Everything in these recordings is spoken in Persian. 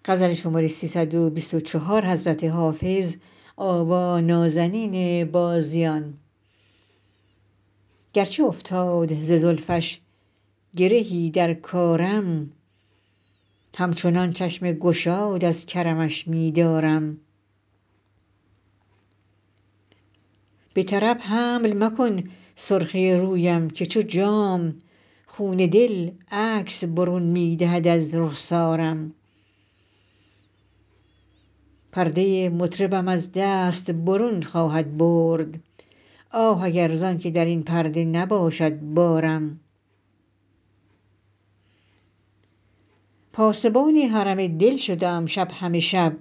گرچه افتاد ز زلفش گرهی در کارم همچنان چشم گشاد از کرمش می دارم به طرب حمل مکن سرخی رویم که چو جام خون دل عکس برون می دهد از رخسارم پرده مطربم از دست برون خواهد برد آه اگر زان که در این پرده نباشد بارم پاسبان حرم دل شده ام شب همه شب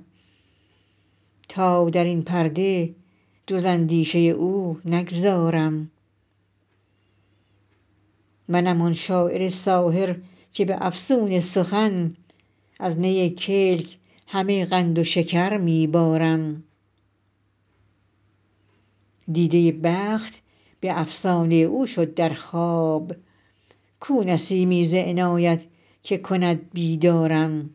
تا در این پرده جز اندیشه او نگذارم منم آن شاعر ساحر که به افسون سخن از نی کلک همه قند و شکر می بارم دیده بخت به افسانه او شد در خواب کو نسیمی ز عنایت که کند بیدارم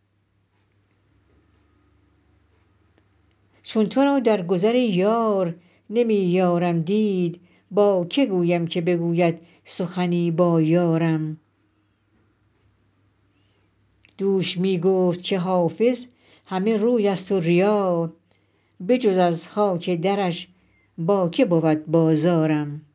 چون تو را در گذر یار نمی یارم دید با که گویم که بگوید سخنی با یارم دوش می گفت که حافظ همه روی است و ریا بجز از خاک درش با که بود بازارم